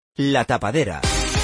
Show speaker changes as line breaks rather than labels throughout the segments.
La Tapadera,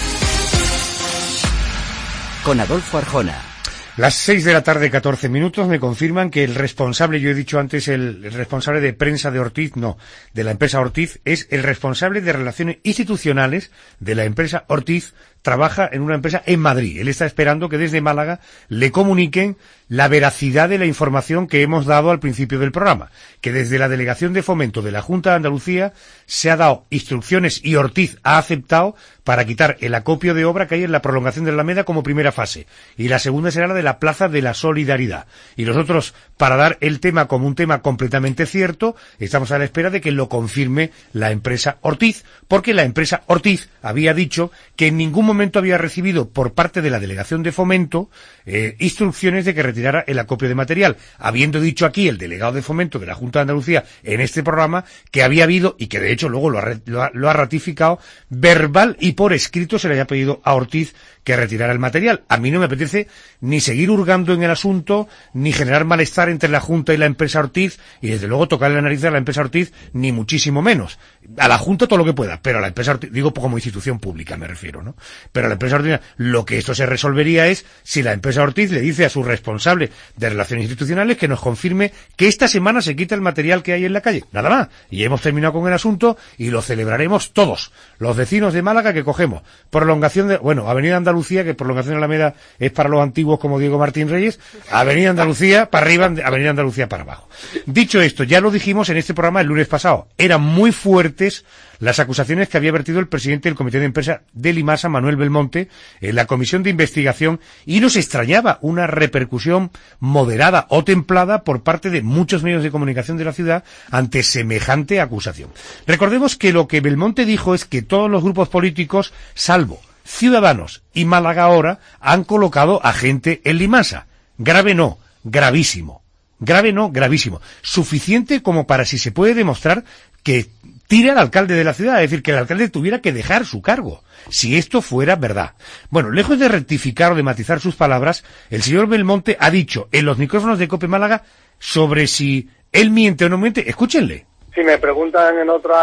con Adolfo Arjona.
Las 6 de la tarde, 14 minutos, me confirman que el responsable, yo he dicho antes el responsable de prensa de Ortiz, no, de la empresa Ortiz, es el responsable de relaciones institucionales de la empresa Ortiz, trabaja en una empresa en Madrid. Él está esperando que desde Málaga le comuniquen la veracidad de la información que hemos dado al principio del programa, que desde la Delegación de Fomento de la Junta de Andalucía se ha dado instrucciones y Ortiz ha aceptado para quitar el acopio de obra que hay en la prolongación de la Alameda como primera fase. Y la segunda será la de la Plaza de la Solidaridad. Y nosotros, para dar el tema como un tema completamente cierto, estamos a la espera de que lo confirme la empresa Ortiz, porque la empresa Ortiz había dicho que en ningún momento había recibido por parte de la Delegación de Fomento instrucciones de que retirara el acopio de material, habiendo dicho aquí el delegado de Fomento de la Junta de Andalucía en este programa que había habido, y que de hecho luego lo ha ratificado, verbal y por escrito se le haya pedido a Ortiz que retirara el material. A mí no me apetece ni seguir hurgando en el asunto, ni generar malestar entre la Junta y la empresa Ortiz, y desde luego tocarle la nariz a la empresa Ortiz, ni muchísimo menos. A la Junta todo lo que pueda, pero a la empresa Ortiz, digo como institución pública me refiero, ¿no? Pero a la empresa Ortiz, lo que esto se resolvería es si la empresa Ortiz le dice a su responsable de relaciones institucionales que nos confirme que esta semana se quita el material que hay en la calle. Nada más. Y hemos terminado con el asunto y lo celebraremos todos. Los vecinos de Málaga que cogemos prolongación de, bueno, Avenida Andalucía, que prolongación de la Alameda es para los antiguos como Diego Martín Reyes, Avenida Andalucía para arriba, Avenida Andalucía para abajo. Dicho esto, ya lo dijimos en este programa el lunes pasado, eran muy fuertes las acusaciones que había vertido el presidente del Comité de Empresa de Limasa, Manuel Belmonte, en la comisión de investigación, y nos extrañaba una repercusión moderada o templada por parte de muchos medios de comunicación de la ciudad ante semejante acusación. Recordemos que lo que Belmonte dijo es que todos los grupos políticos, salvo Ciudadanos y Málaga Ahora, han colocado a gente en Limasa. Grave no, gravísimo. Grave no, gravísimo. Suficiente como para, si se puede demostrar, que tira al alcalde de la ciudad, es decir, que el alcalde tuviera que dejar su cargo, si esto fuera verdad. Bueno, lejos de rectificar o de matizar sus palabras, el señor Belmonte ha dicho en los micrófonos de COPE Málaga sobre si él miente o no miente. Escúchenle.
Si me preguntan en otro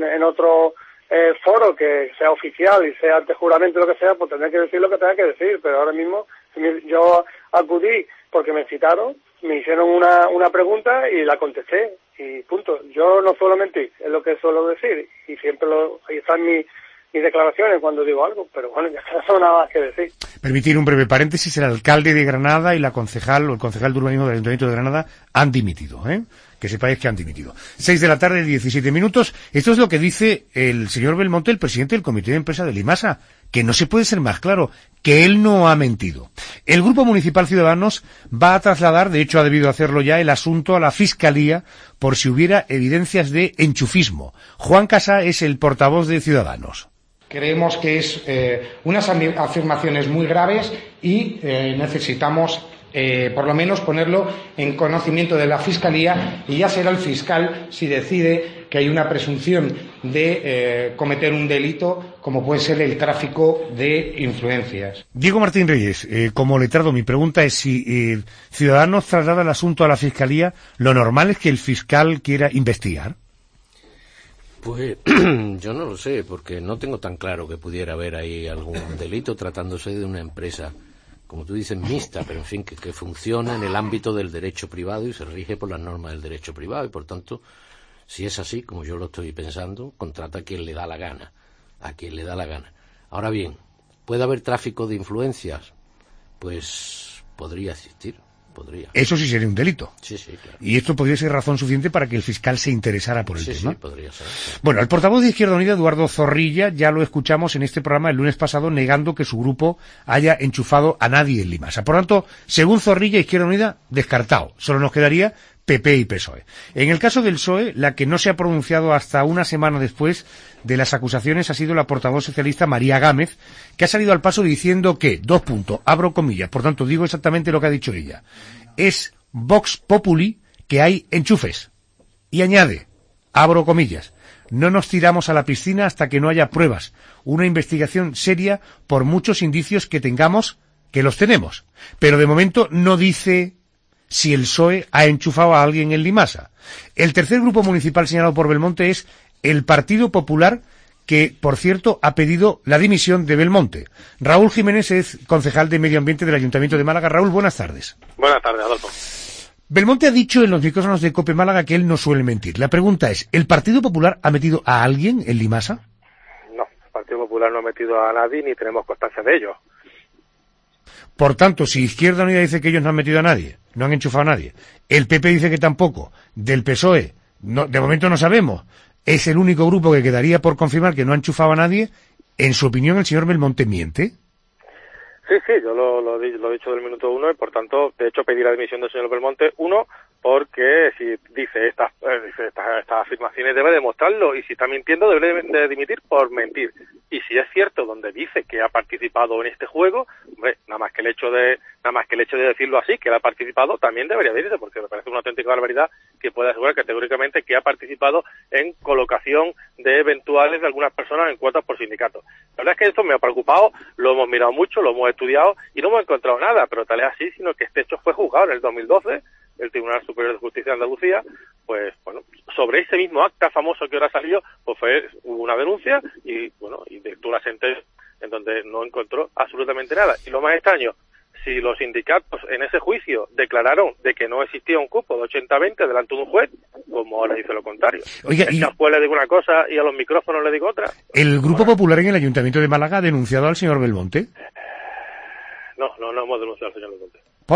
foro que sea oficial y sea ante juramento lo que sea, pues tendré que decir lo que tenga que decir, pero ahora mismo yo acudí porque me citaron, me hicieron una pregunta y la contesté, y punto. Yo no suelo mentir, es lo que suelo decir, y siempre ahí están mis declaraciones cuando digo algo, pero bueno, ya no nada más que decir.
Permitir un breve paréntesis, el alcalde de Granada y la concejal o el concejal de urbanismo del Ayuntamiento de Granada han dimitido, que sepáis que han dimitido. 6 de la tarde, 17 minutos. Esto es lo que dice el señor Belmonte, el presidente del Comité de Empresa de Limasa, que no se puede ser más claro, que él no ha mentido. El Grupo Municipal Ciudadanos va a trasladar, de hecho ha debido hacerlo ya, el asunto a la Fiscalía por si hubiera evidencias de enchufismo. Juan Casá es el portavoz de Ciudadanos.
Creemos que es unas afirmaciones muy graves y necesitamos por lo menos ponerlo en conocimiento de la Fiscalía, y ya será el fiscal si decide que hay una presunción de cometer un delito como puede ser el tráfico de influencias.
Diego Martín Reyes, como letrado, mi pregunta es si Ciudadanos traslada el asunto a la Fiscalía, ¿lo normal es que el fiscal quiera investigar?
Pues yo no lo sé, porque no tengo tan claro que pudiera haber ahí algún delito tratándose de una empresa, como tú dices, mixta, pero en fin, que funciona en el ámbito del derecho privado y se rige por las normas del derecho privado, y por tanto, si es así, como yo lo estoy pensando, contrata a quien le da la gana, Ahora bien, ¿puede haber tráfico de influencias? Pues podría existir.
Eso sí sería un delito.
Sí, claro.
Y esto podría ser razón suficiente para que el fiscal se interesara por el tema.
Sí, podría ser. Sí.
Bueno, el portavoz de Izquierda Unida, Eduardo Zorrilla, ya lo escuchamos en este programa el lunes pasado negando que su grupo haya enchufado a nadie en Limasa. Por tanto, según Zorrilla, Izquierda Unida, descartado. Solo nos quedaría PP y PSOE. En el caso del PSOE, la que no se ha pronunciado hasta una semana después de las acusaciones ha sido la portavoz socialista María Gámez, que ha salido al paso diciendo que, abro comillas, por tanto digo exactamente lo que ha dicho ella, es Vox Populi que hay enchufes. Y añade, abro comillas, no nos tiramos a la piscina hasta que no haya pruebas, una investigación seria por muchos indicios que tengamos, que los tenemos, pero de momento no dice si el PSOE ha enchufado a alguien en Limasa. El tercer grupo municipal señalado por Belmonte es el Partido Popular, que, por cierto, ha pedido la dimisión de Belmonte. Raúl Jiménez es concejal de Medio Ambiente del Ayuntamiento de Málaga. Raúl, buenas tardes.
Buenas tardes, Adolfo.
Belmonte ha dicho en los micrófonos de COPE Málaga que él no suele mentir. La pregunta es, ¿el Partido Popular ha metido a alguien en Limasa?
No, el Partido Popular no ha metido a nadie ni tenemos constancia de ello.
Por tanto, si Izquierda Unida dice que ellos no han metido a nadie, no han enchufado a nadie, el PP dice que tampoco, del PSOE, no, de momento no sabemos, es el único grupo que quedaría por confirmar que no ha enchufado a nadie, en su opinión el señor Belmonte miente.
Sí, yo lo he dicho del minuto 1 y por tanto, de hecho, pedí la dimisión del señor Belmonte, porque si dice estas afirmaciones debe demostrarlo y si está mintiendo debe de dimitir por mentir. Y si es cierto donde dice que ha participado en este juego, hombre, nada más que el hecho de decirlo así, que él ha participado, también debería decirse, porque me parece una auténtica barbaridad que pueda asegurar categóricamente que ha participado en colocación de eventuales de algunas personas en cuotas por sindicatos. La verdad es que esto me ha preocupado, lo hemos mirado mucho, lo hemos estudiado y no hemos encontrado nada, pero tal es así, sino que este hecho fue juzgado en el 2012, el Tribunal Superior de Justicia de Andalucía, pues bueno, sobre ese mismo acta famoso que ahora salió, pues hubo una denuncia y bueno, y dictó una sentencia en donde no encontró absolutamente nada. Y lo más extraño, si los sindicatos en ese juicio declararon de que no existía un cupo de 80-20 delante de un juez, como ahora dice lo contrario.
Oiga,
y después le digo una cosa y a los micrófonos le digo otra.
¿El Grupo Popular en el Ayuntamiento de Málaga ha denunciado al señor Belmonte?
No hemos denunciado al señor Belmonte.
¿Por?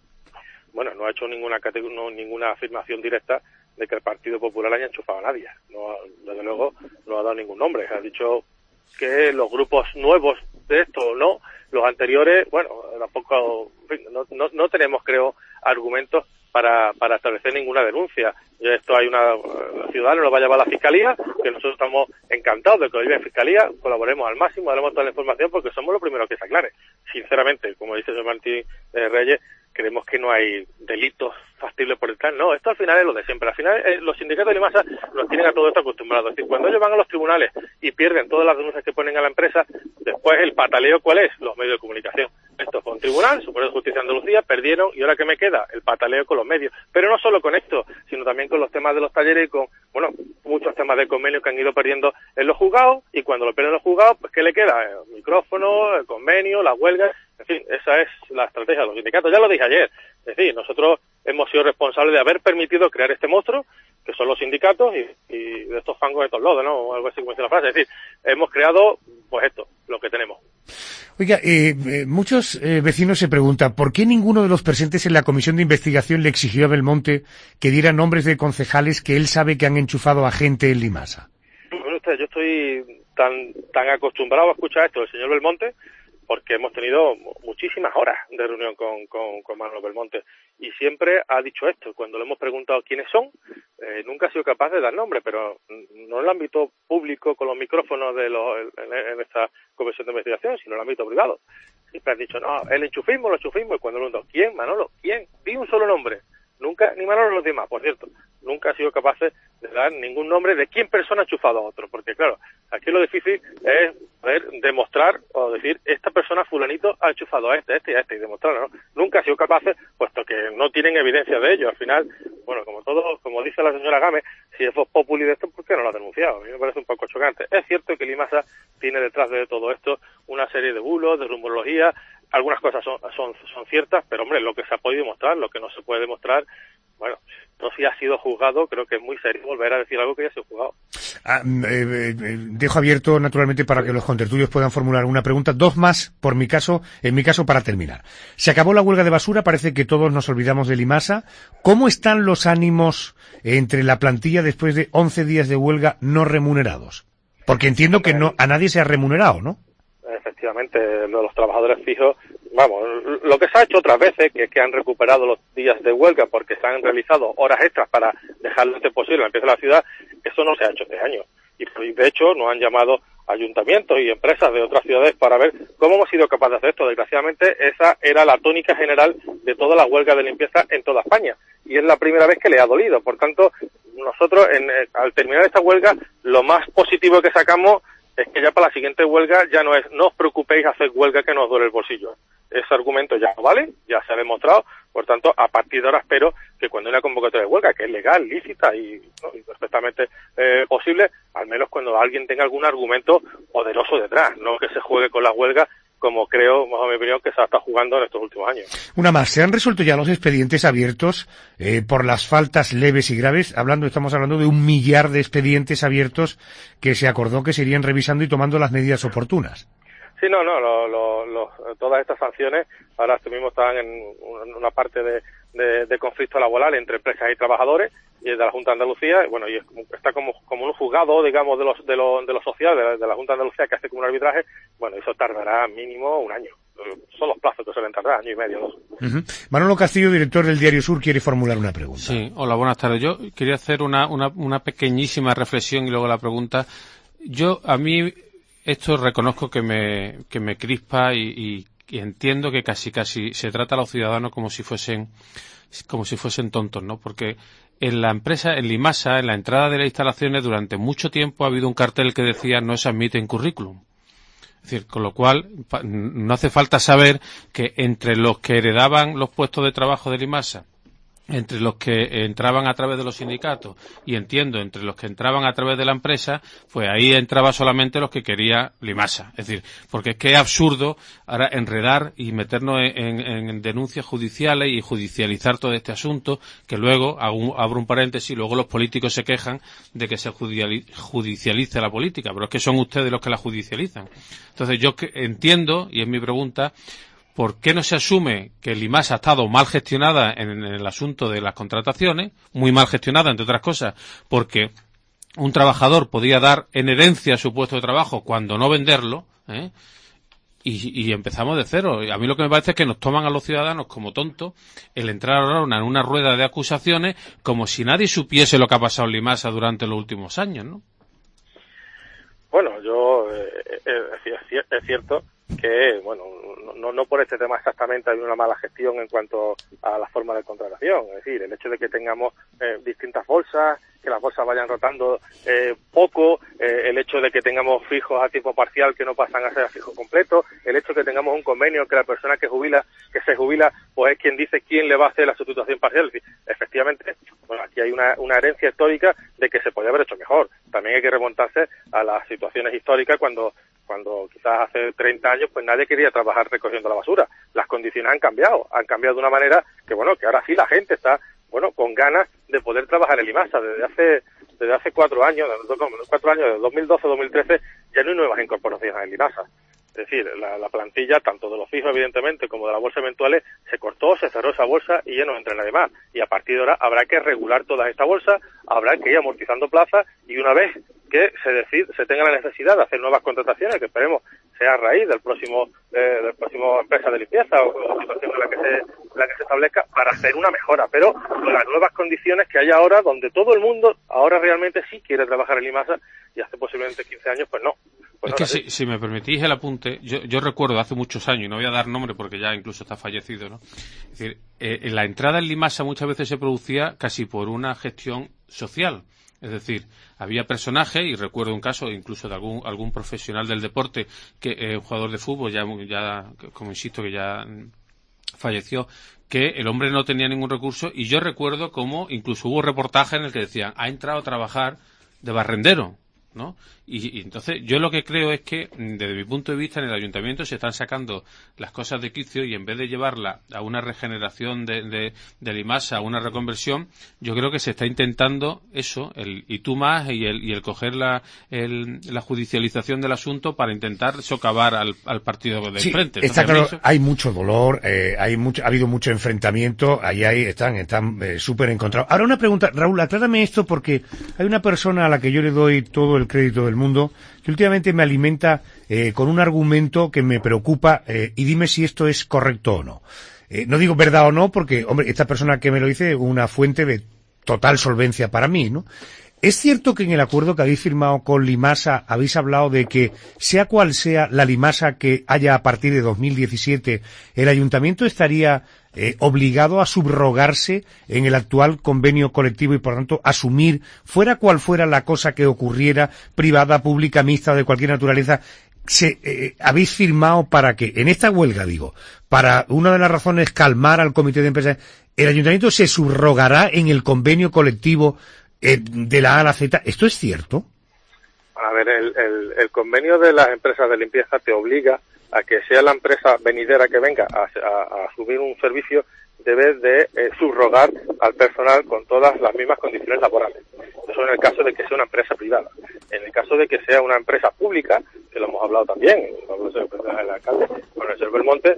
Bueno, no ha hecho ninguna afirmación directa de que el Partido Popular haya enchufado a nadie. No, desde luego no ha dado ningún nombre. Ha dicho que los grupos nuevos de esto no, los anteriores, bueno, tampoco, en fin, no tenemos, creo, argumentos para establecer ninguna denuncia. Ya esto hay el ciudadano lo va a llevar a la Fiscalía, que nosotros estamos encantados de que lo lleve en Fiscalía, colaboremos al máximo, daremos toda la información porque somos los primeros que se aclare. Sinceramente, como dice el señor Martín Reyes, creemos que no hay delitos factibles por detrás. No, esto al final es lo de siempre. Al final los sindicatos de Limasa nos tienen a todo esto acostumbrados. Es decir, cuando ellos van a los tribunales y pierden todas las denuncias que ponen a la empresa, después el pataleo, ¿cuál es? Los medios de comunicación. Esto fue un tribunal, Superior de Justicia de Andalucía, perdieron y ahora ¿qué me queda? El pataleo con los medios. Pero no solo con esto, sino también con los temas de los talleres y con, bueno, muchos temas de convenio que han ido perdiendo en los juzgados y cuando lo pierden los juzgados, pues ¿qué le queda? El micrófono, el convenio, la huelga. En fin, esa es la estrategia de los sindicatos. Ya lo dije ayer. Es decir, nosotros hemos sido responsables de haber permitido crear este monstruo, que son los sindicatos, y de estos fangos de estos lodos, ¿no? O algo así como dice la frase. Es decir, hemos creado, pues esto, lo que tenemos.
Oiga, muchos vecinos se preguntan ¿por qué ninguno de los presentes en la comisión de investigación le exigió a Belmonte que diera nombres de concejales que él sabe que han enchufado a gente en Limasa?
Bueno, yo estoy tan acostumbrado a escuchar esto del señor Belmonte, porque hemos tenido muchísimas horas de reunión con Manuel Belmonte y siempre ha dicho esto. Cuando le hemos preguntado quiénes son, nunca ha sido capaz de dar nombre, pero no en el ámbito público con los micrófonos en esta comisión de investigación, sino en el ámbito privado. Siempre han dicho, no, el enchufismo, y cuando le pregunto, ¿quién, Manolo? ¿Quién? Di un solo nombre. Nunca, ni Manolo ni los demás, por cierto, nunca ha sido capaz de dar ningún nombre de quién persona ha enchufado a otro, porque claro, aquí lo difícil es poder demostrar o decir, esta persona fulanito ha enchufado a este y demostrarlo, ¿no? Nunca ha sido capaz, puesto que no tienen evidencia de ello. Al final, bueno, como dice la señora Gámez, si es voz populi de esto, ¿por qué no lo ha denunciado? A mí me parece un poco chocante. Es cierto que Limasa tiene detrás de todo esto una serie de bulos, de rumorología. Algunas cosas son ciertas, pero hombre, lo que se ha podido demostrar, lo que no se puede demostrar, bueno, no si ha sido juzgado, creo que es muy serio volver a decir algo que ya se ha juzgado.
Dejo abierto, naturalmente, para que los contertulios puedan formular una pregunta. Dos más, en mi caso, para terminar. Se acabó la huelga de basura, parece que todos nos olvidamos de Limasa. ¿Cómo están los ánimos entre la plantilla después de 11 días de huelga no remunerados? Porque entiendo que a nadie se ha remunerado, ¿no?
Efectivamente, los trabajadores fijos, vamos, lo que se ha hecho otras veces, que es que han recuperado los días de huelga porque se han realizado horas extras para dejar lo antes posible la limpieza de la ciudad, eso no se ha hecho este año. Y de hecho nos han llamado ayuntamientos y empresas de otras ciudades para ver cómo hemos sido capaces de hacer esto. Desgraciadamente esa era la tónica general de toda la huelga de limpieza en toda España y es la primera vez que le ha dolido. Por tanto, nosotros al terminar esta huelga, lo más positivo que sacamos es que ya para la siguiente huelga ya no os preocupéis hacer huelga que nos duele el bolsillo. Ese argumento ya no vale, ya se ha demostrado, por tanto, a partir de ahora espero que cuando hay una convocatoria de huelga, que es legal, lícita y perfectamente posible, al menos cuando alguien tenga algún argumento poderoso detrás, no que se juegue con la huelga, como creo, más o mi opinión, que se ha estado jugando en estos últimos años.
Una más, ¿se han resuelto ya los expedientes abiertos por las faltas leves y graves? Estamos hablando de 1 millar de expedientes abiertos que se acordó que se irían revisando y tomando las medidas oportunas.
Sí, todas estas sanciones ahora mismo están en una parte de conflicto laboral entre empresas y trabajadores y es de la Junta de Andalucía, y está como un juzgado, digamos, de lo social de la Junta de Andalucía que hace como un arbitraje, eso tardará mínimo 1 año. Son los plazos que suelen tardar, 1 año y medio, 2.
Uh-huh. Manolo Castillo, director del Diario Sur, quiere formular una pregunta.
Sí, hola, buenas tardes. Yo quería hacer una pequeñísima reflexión y luego la pregunta. A mí esto reconozco que me crispa y entiendo que casi se trata a los ciudadanos como si fuesen tontos, ¿no? Porque en la empresa, en Limasa, en la entrada de las instalaciones, durante mucho tiempo ha habido un cartel que decía no se admite en currículum. Es decir, con lo cual no hace falta saber que entre los que heredaban los puestos de trabajo de Limasa, entre los que entraban a través de los sindicatos y entre los que entraban a través de la empresa, pues ahí entraba solamente los que quería Limasa. Es decir, porque es que es absurdo ahora enredar y meternos en denuncias judiciales y judicializar todo este asunto, que luego, abro un paréntesis, luego los políticos se quejan de que se judicialice la política, pero es que son ustedes los que la judicializan. Entonces yo entiendo, y es mi pregunta, ¿por qué no se asume que Limasa ha estado mal gestionada en el asunto de las contrataciones? Muy mal gestionada, entre otras cosas, porque un trabajador podía dar en herencia su puesto de trabajo cuando no venderlo, y empezamos de cero. A mí lo que me parece es que nos toman a los ciudadanos como tontos el entrar ahora en una rueda de acusaciones como si nadie supiese lo que ha pasado en Limasa durante los últimos años, ¿no?
Bueno, es cierto que, no por este tema exactamente hay una mala gestión en cuanto a la forma de contratación. Es decir, el hecho de que tengamos distintas bolsas, que las bolsas vayan rotando poco, el hecho de que tengamos fijos a tiempo parcial que no pasan a ser a fijo completo, el hecho de que tengamos un convenio que la persona que se jubila, pues es quien dice quién le va a hacer la sustitución parcial. Es decir, efectivamente, aquí hay una herencia histórica de que se podía haber hecho mejor. También hay que remontarse a las situaciones históricas cuando quizás hace 30 años pues nadie quería trabajar recogiendo la basura. Las condiciones han cambiado de una manera que ahora sí la gente está con ganas de poder trabajar en Limasa. Desde hace 4 años, desde 2012 2013 ya no hay nuevas incorporaciones en Limasa. Es decir, la plantilla, tanto de los fijos, evidentemente, como de las bolsas eventuales, se cortó, se cerró esa bolsa y ya no entra nadie más. Y a partir de ahora habrá que regular todas estas bolsas, habrá que ir amortizando plazas y una vez que se tenga la necesidad de hacer nuevas contrataciones, que esperemos sea a raíz del próximo empresa de limpieza o situación en la que se establezca, para hacer una mejora, pero con las nuevas condiciones que hay ahora, donde todo el mundo ahora realmente sí quiere trabajar en Limasa y hace posiblemente 15 años pues no.
Es que si me permitís el apunte, yo recuerdo hace muchos años, y no voy a dar nombre porque ya incluso está fallecido, ¿no? Es decir, la entrada en Limasa muchas veces se producía casi por una gestión social. Es decir, había personajes, y recuerdo un caso incluso de algún profesional del deporte, que un jugador de fútbol, ya como insisto, que ya falleció, que el hombre no tenía ningún recurso, y yo recuerdo cómo incluso hubo reportajes en el que decían, ha entrado a trabajar de barrendero, ¿no? Y entonces yo lo que creo es que desde mi punto de vista en el ayuntamiento se están sacando las cosas de quicio y en vez de llevarla a una regeneración de Limasa, a una reconversión, yo creo que se está intentando eso, y tú más, y el coger la judicialización del asunto para intentar socavar al partido del frente. Entonces,
está claro, hay mucho dolor, ha habido mucho enfrentamiento, ahí están súper encontrados. Ahora una pregunta, Raúl, aclárame esto porque hay una persona a la que yo le doy todo el crédito del mundo que últimamente me alimenta con un argumento que me preocupa y dime si esto es correcto o no. No digo verdad o no porque, hombre, esta persona que me lo dice es una fuente de total solvencia para mí, ¿no? ¿Es cierto que en el acuerdo que habéis firmado con Limasa habéis hablado de que, sea cual sea la Limasa que haya a partir de 2017, el ayuntamiento estaría obligado a subrogarse en el actual convenio colectivo y, por tanto, asumir, fuera cual fuera la cosa que ocurriera, privada, pública, mixta o de cualquier naturaleza, habéis firmado para que, en esta huelga, digo, para una de las razones calmar al comité de empresas, el ayuntamiento se subrogará en el convenio colectivo de la A a la Z? ¿Esto es cierto?
A ver, el convenio de las empresas de limpieza te obliga a que sea la empresa venidera que venga a asumir un servicio, debe de subrogar al personal con todas las mismas condiciones laborales. Eso en el caso de que sea una empresa privada. En el caso de que sea una empresa pública, que lo hemos hablado también, el alcalde con el señor Belmonte,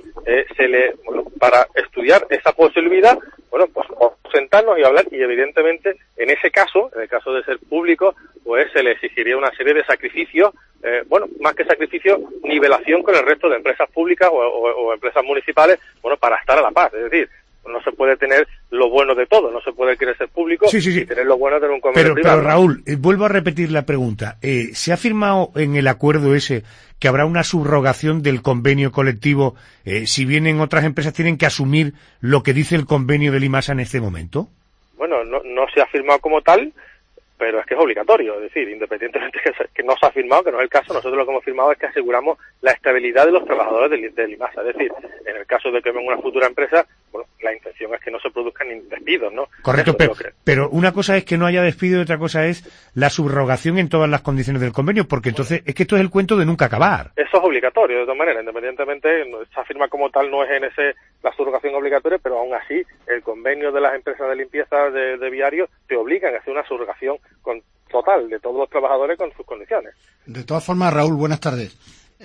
para estudiar esa posibilidad, pues sentarnos y hablar, y evidentemente en ese caso, en el caso de ser público, pues se le exigiría una serie de sacrificios, más que sacrificios, nivelación con el resto de empresas públicas o empresas municipales, para estar a la paz. Es decir, no se puede tener lo bueno de todo, no se puede querer ser público y tener lo bueno de un convenio privado.
Pero Raúl, vuelvo a repetir la pregunta. ¿Se ha firmado en el acuerdo ese que habrá una subrogación del convenio colectivo si vienen otras empresas tienen que asumir lo que dice el convenio de Limasa en este momento?
Bueno, no se ha firmado como tal, pero es que es obligatorio, es decir, independientemente que no se ha firmado, que no es el caso, nosotros lo que hemos firmado es que aseguramos la estabilidad de los trabajadores de Limasa, es decir, en el caso de que venga una futura empresa, la intención es que no se produzcan ni despidos, ¿no?
Correcto, pero una cosa es que no haya despido y otra cosa es la subrogación en todas las condiciones del convenio, porque entonces es que esto es el cuento de nunca acabar.
Eso es obligatorio, de todas maneras, independientemente, esa firma como tal no es la subrogación obligatoria, pero aún así el convenio de las empresas de limpieza de viarios te obligan a hacer una subrogación total de todos los trabajadores con sus condiciones.
De todas formas, Raúl, buenas tardes.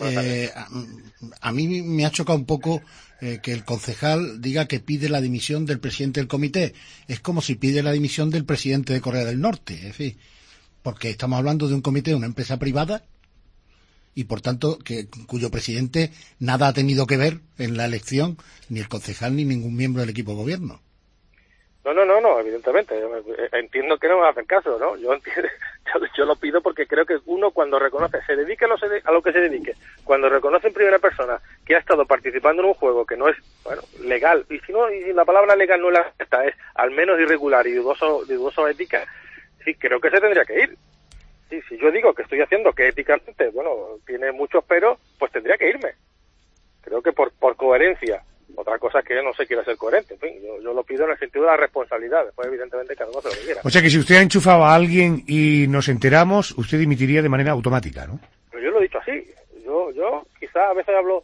A mí me ha chocado un poco que el concejal diga que pide la dimisión del presidente del comité. Es como si pide la dimisión del presidente de Corea del Norte, es decir, porque estamos hablando de un comité de una empresa privada y, por tanto, cuyo presidente nada ha tenido que ver en la elección, ni el concejal ni ningún miembro del equipo de gobierno.
No, evidentemente. Entiendo que no me hacen caso, ¿no? Yo lo pido porque creo que uno, cuando reconoce, se dedique a lo que se dedique, cuando reconoce en primera persona que ha estado participando en un juego que no es, legal, y si la palabra legal no es la esta, es al menos irregular y dudoso ética, sí, creo que se tendría que ir. Sí, si yo digo que estoy haciendo que éticamente, tiene muchos peros, pues tendría que irme. Creo que por coherencia. Otra cosa es que no se quiera ser coherente. En fin, yo lo pido en el sentido de la responsabilidad. Después, evidentemente, cada uno se lo quiera.
O sea que si usted ha enchufado a alguien y nos enteramos, usted dimitiría de manera automática, ¿no?
Pero yo lo he dicho así. Yo quizás a veces hablo,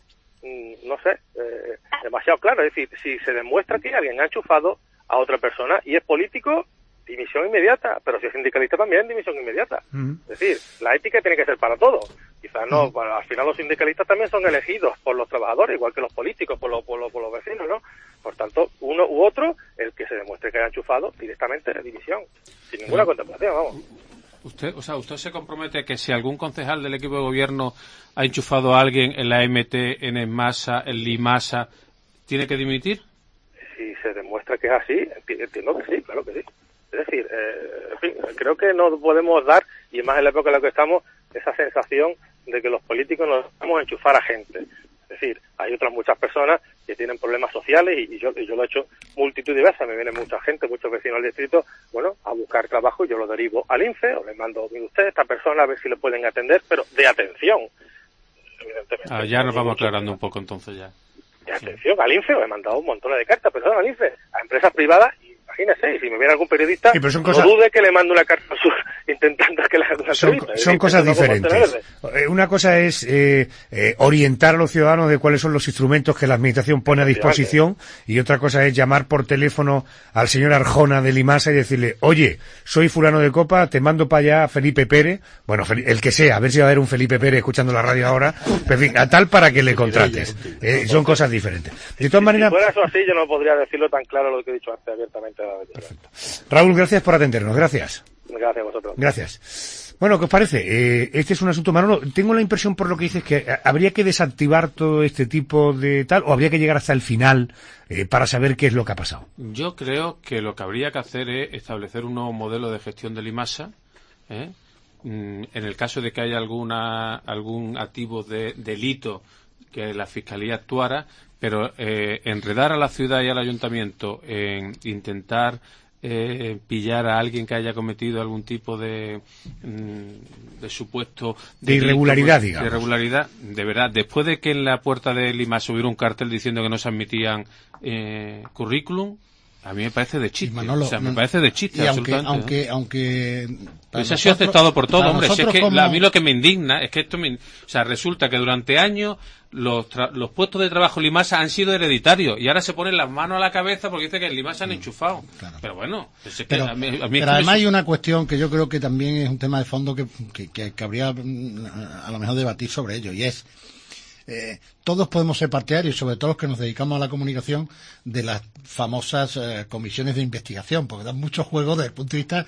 demasiado claro. Es decir, si se demuestra que alguien ha enchufado a otra persona y es político, dimisión inmediata. Pero si es sindicalista también, dimisión inmediata. Es decir, la ética tiene que ser para todos. Quizás no, al final los sindicalistas también son elegidos por los trabajadores, igual que los políticos, por los vecinos, ¿no? Por tanto, uno u otro, el que se demuestre que haya enchufado, directamente de división, sin ninguna contemplación, vamos.
¿Usted se compromete que si algún concejal del equipo de gobierno ha enchufado a alguien en la MT, en Enmasa, en Limasa, tiene que dimitir?
Si se demuestra que es así, entiendo que sí, claro que sí. Es decir, en fin, creo que no podemos dar, y más en la época en la que estamos, esa sensación de que los políticos nos vamos a enchufar a gente. Es decir, hay otras muchas personas que tienen problemas sociales y yo lo he hecho multitud diversas. Me viene mucha gente, muchos vecinos del distrito, a buscar trabajo y yo lo derivo al INFE o le mando, mire usted, esta persona, a ver si le pueden atender, pero de atención. Evidentemente.
Ya nos vamos aclarando un poco entonces ya.
De atención, al INFE, he mandado un montón de cartas, pero al INFE, a empresas privadas. Imagínese, y si me viene algún periodista,
sí, no
dude que le mando una carta intentando que le haga una entrevista.
Son cosas diferentes. Una cosa es orientar a los ciudadanos de cuáles son los instrumentos que la Administración pone a disposición, y otra cosa es llamar por teléfono al señor Arjona de Limasa y decirle, oye, soy fulano de Copa, te mando para allá a Felipe Pérez, el que sea, a ver si va a haber un Felipe Pérez escuchando la radio ahora, pero en fin, a tal para que le contrates. Son cosas diferentes. De todas maneras...
Si fuera eso así, yo no podría decirlo tan claro lo que he dicho antes abiertamente.
Perfecto. Raúl, gracias por atendernos. Gracias.
Gracias a vosotros.
Gracias. Bueno, ¿qué os parece? Este es un asunto, Manolo, tengo la impresión por lo que dices que habría que desactivar todo este tipo de tal, o habría que llegar hasta el final para saber qué es lo que ha pasado.
Yo creo que lo que habría que hacer es establecer un nuevo modelo de gestión de Limasa en el caso de que haya algún activo de delito, que la Fiscalía actuara, pero enredar a la ciudad y al ayuntamiento en intentar pillar a alguien que haya cometido algún tipo de supuesto
de irregularidad, digamos.
De irregularidad, de verdad, después de que en la puerta de Limassol hubiera un cartel diciendo que no se admitían currículum, a mí me parece de chiste.
Manolo,
me parece de chiste,
y
absolutamente.
aunque
eso ha sido aceptado por todo, hombre. Si es que
como...
a mí lo que me indigna es que resulta que durante años los puestos de trabajo en Limasa han sido hereditarios y ahora se ponen las manos a la cabeza porque dice que en Limasa han enchufado. Claro. Pero bueno, es que
pero,
a mí
pero además hay una cuestión que yo creo que también es un tema de fondo que habría a lo mejor debatir sobre ello, y es todos podemos ser partidarios, sobre todo los que nos dedicamos a la comunicación, de las famosas comisiones de investigación, porque dan mucho juego desde el punto de vista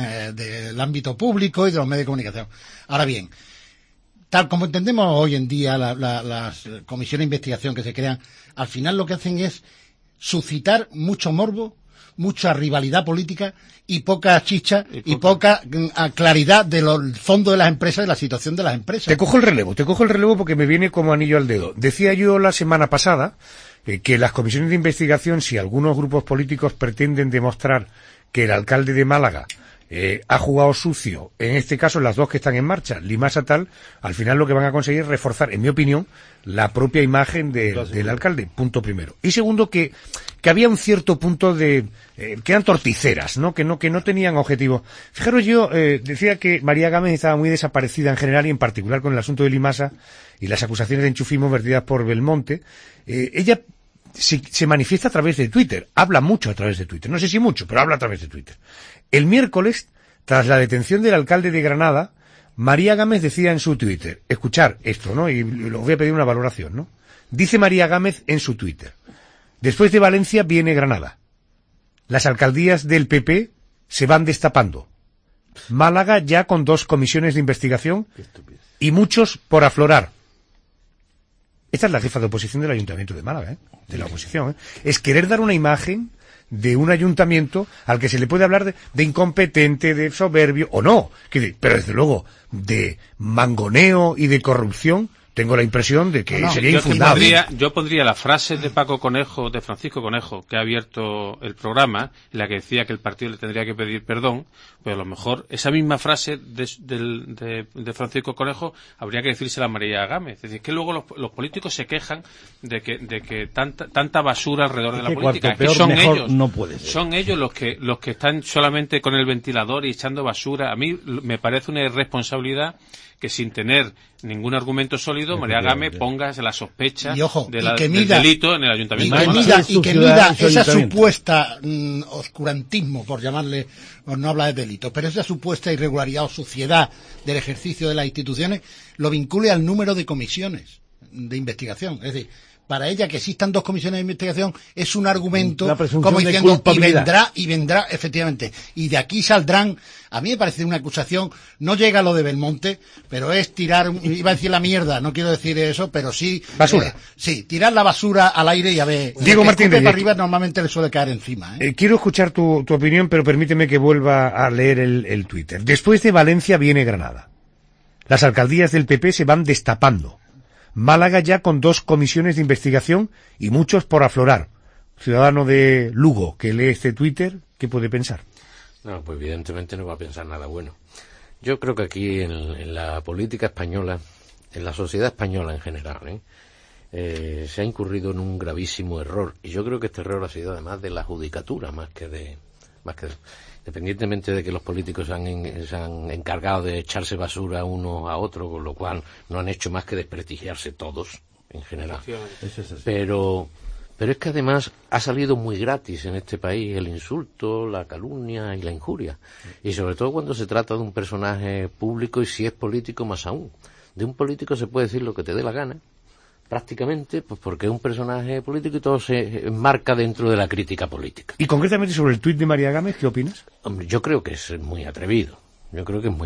del ámbito público y de los medios de comunicación. Ahora bien, tal como entendemos hoy en día las comisiones de investigación que se crean, al final lo que hacen es suscitar mucho morbo, mucha rivalidad política y poca chicha y poca claridad del fondo de las empresas, de la situación de las empresas.
Te cojo el relevo porque me viene como anillo al dedo. Decía yo la semana pasada que las comisiones de investigación, si algunos grupos políticos pretenden demostrar que el alcalde de Málaga ha jugado sucio, en este caso las dos que están en marcha, Limasa tal, al final lo que van a conseguir es reforzar, en mi opinión, la propia imagen del alcalde, punto primero. Y segundo, que había un cierto punto de que eran torticeras, ¿no? Que no tenían objetivo. Fijaros, yo decía que María Gámez estaba muy desaparecida en general y en particular con el asunto de Limasa y las acusaciones de enchufismo vertidas por Belmonte. Ella se manifiesta a través de Twitter, habla mucho a través de Twitter, no sé si mucho, pero habla a través de Twitter. El miércoles, tras la detención del alcalde de Granada, María Gámez decía en su Twitter, escuchar esto, ¿no? Y os voy a pedir una valoración, ¿no? Dice María Gámez en su Twitter: después de Valencia viene Granada. Las alcaldías del PP se van destapando. Málaga ya con 2 comisiones de investigación y muchos por aflorar. Esta es la jefa de oposición del Ayuntamiento de Málaga, de la oposición. Es querer dar una imagen de un ayuntamiento al que se le puede hablar de incompetente, de soberbio, o no, pero desde luego de mangoneo y de corrupción. Tengo la impresión de que sería infundado.
Yo pondría la frase de de Francisco Conejo, que ha abierto el programa, en la que decía que el partido le tendría que pedir perdón, pues a lo mejor esa misma frase de Francisco Conejo habría que decírsela a María Gámez. Es decir, que luego los políticos se quejan de que tanta basura alrededor de la política.
Peor,
son
mejor,
ellos,
no puede ser.
Son ellos los que están solamente con el ventilador y echando basura. A mí me parece una irresponsabilidad que sin tener ningún argumento sólido, María Gámez ponga la sospecha del delito en el ayuntamiento.
Y que mida esa supuesta oscurantismo, por llamarle, por no hablar de delito, pero esa supuesta irregularidad o suciedad del ejercicio de las instituciones, lo vincule al número de comisiones de investigación. Es decir, para ella que existan 2 comisiones de investigación es un argumento como diciendo y vendrá efectivamente, y de aquí saldrán. A mí me parece una acusación, no llega a lo de Belmonte, pero es tirar, iba a decir la mierda, no quiero decir eso, pero sí
basura.
Sí, tirar la basura al aire y a ver,
Diego Martín
para arriba normalmente le suele caer encima.
Quiero escuchar tu opinión, pero permíteme que vuelva a leer el Twitter. Después de Valencia viene Granada. Las alcaldías del PP se van destapando. Málaga ya con 2 comisiones de investigación y muchos por aflorar. Ciudadano de Lugo que lee este Twitter, ¿qué puede pensar?
No, pues evidentemente no va a pensar nada bueno. Yo creo que aquí en la política española, en la sociedad española en general, se ha incurrido en un gravísimo error. Y yo creo que este error ha sido además de la judicatura, más que independientemente de que los políticos se han encargado de echarse basura uno a otro, con lo cual no han hecho más que desprestigiarse todos, en general. Pero es que además ha salido muy gratis en este país el insulto, la calumnia y la injuria. Y sobre todo cuando se trata de un personaje público, y si es político más aún. De un político se puede decir lo que te dé la gana, prácticamente, pues porque es un personaje político y todo se enmarca dentro de la crítica política.
Y concretamente sobre el tuit de María Gámez, ¿qué opinas?
Hombre, yo creo que es muy atrevido. Yo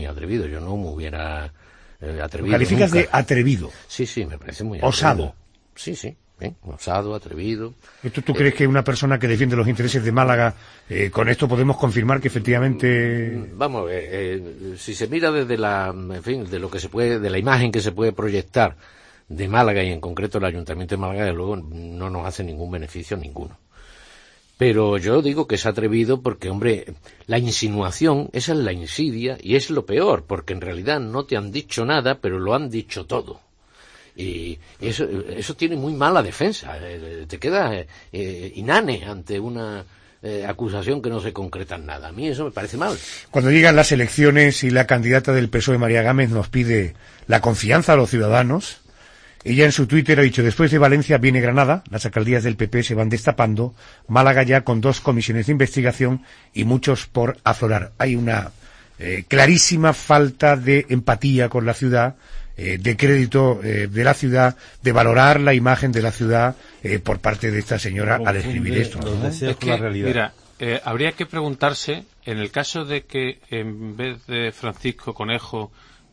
no me hubiera atrevido.
¿Lo calificas
nunca
de atrevido?
Sí, me parece muy
osado.
atrevido. Sí, osado, atrevido.
¿Tú crees que una persona que defiende los intereses de Málaga, con esto podemos confirmar que efectivamente...
Vamos a ver, si se mira desde de lo que se puede, de la imagen que se puede proyectar de Málaga y en concreto el Ayuntamiento de Málaga, de luego no nos hace ningún beneficio ninguno. Pero yo digo que es atrevido porque, hombre, la insinuación, esa es la insidia y es lo peor, porque en realidad no te han dicho nada, pero lo han dicho todo. Y eso tiene muy mala defensa. Te quedas inane ante una acusación que no se concreta en nada. A mí eso me parece mal.
Cuando llegan las elecciones y la candidata del PSOE, María Gámez, nos pide la confianza a los ciudadanos, ella en su Twitter ha dicho: después de Valencia viene Granada, las alcaldías del PP se van destapando, Málaga ya con 2 comisiones de investigación y muchos por aflorar. Hay una clarísima falta de empatía con la ciudad, de crédito de la ciudad, de valorar la imagen de la ciudad por parte de esta señora al escribir esto.
Es que, mira, habría que preguntarse, en el caso de que en vez de Francisco Conejo